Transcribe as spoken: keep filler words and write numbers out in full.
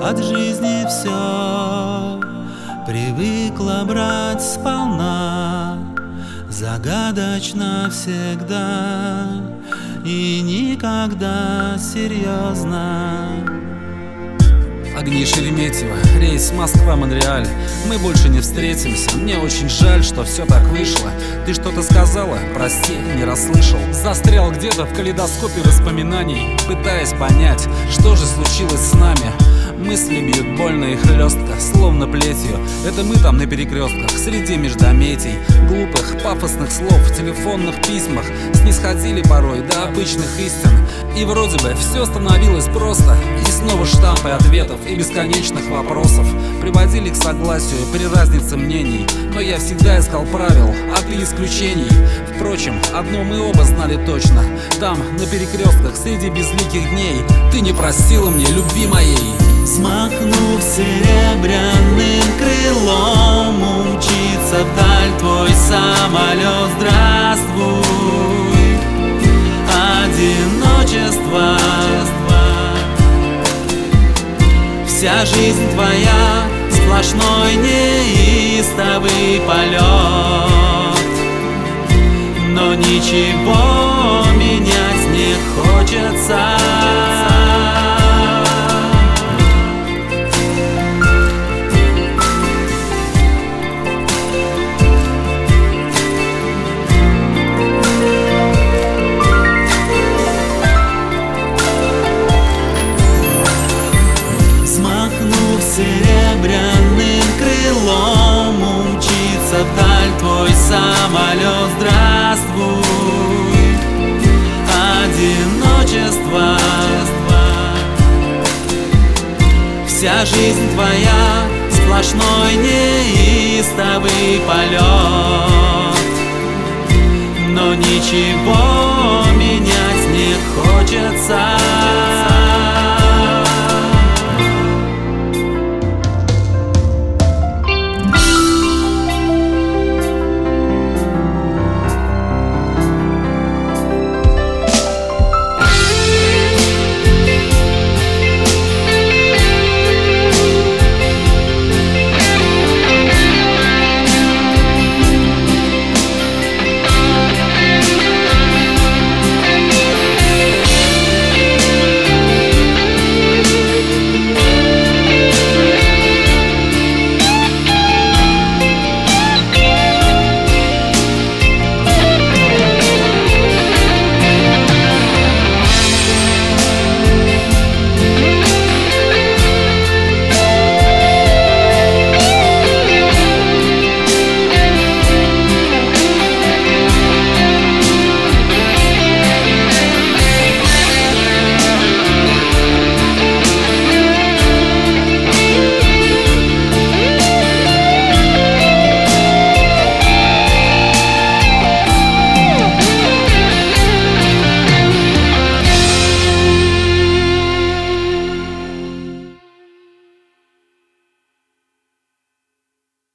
от жизни все привыкла брать сполна, загадочно всегда и никогда серьезно. Огни Шереметьево, рейс Москва-Монреаль. Мы больше не встретимся, мне очень жаль, что все так вышло. Ты что-то сказала? Прости, не расслышал. Застрял где-то в калейдоскопе воспоминаний, пытаясь понять, что же случилось с нами. Мысли бьют больно и хлестко, словно плетью. Это мы там на перекрестках, среди междометий, глупых, пафосных слов в телефонных письмах снисходили порой до обычных истин. И вроде бы все становилось просто, и снова штампы ответов и бесконечных вопросов приводили к согласию при разнице мнений. Но я всегда искал правил, а ты исключений. Впрочем, одно мы оба знали точно: там, на перекрестках, среди безликих дней, ты не простила мне любви моей. Взмахнув серебряным крылом, умчится вдаль твой самолет. Здравствуй, одиночество. Вся жизнь твоя сплошной неистовый полет, но ничего менять не хочется. Серебряным крылом умчится вдаль твой самолет. Здравствуй, одиночество. Вся жизнь твоя сплошной неистовый полет, но ничего менять не хочется.